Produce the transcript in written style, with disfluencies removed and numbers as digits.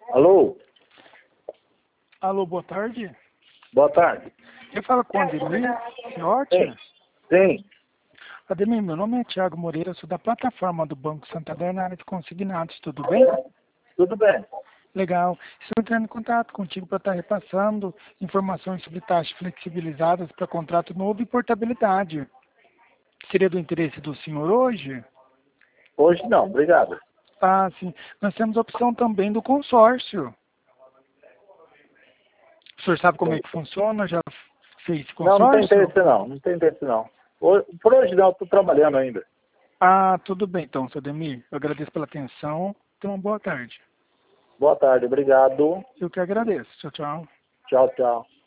Alô? Alô, boa tarde. Boa tarde. Eu falo com o Ademir Fiotti. Sim. Ademir, meu nome é Thiago Moreira, sou da plataforma do Banco Santander na área de consignados, tudo bem? Tudo bem. Legal. Estou entrando em contato contigo para estar repassando informações sobre taxas flexibilizadas para contrato novo e portabilidade. Seria do interesse do senhor hoje? Hoje não, obrigado. Ah, sim. Nós temos a opção também do consórcio. O senhor sabe como é que funciona? Já fez esse Não, não tem consórcio? interesse não. Não tem interesse não. Por hoje não, estou trabalhando ainda. Ah, tudo bem então, seu Ademir. Eu agradeço pela atenção. Tenha uma boa tarde. Boa tarde, obrigado. Eu que agradeço. Tchau, tchau. Tchau, tchau.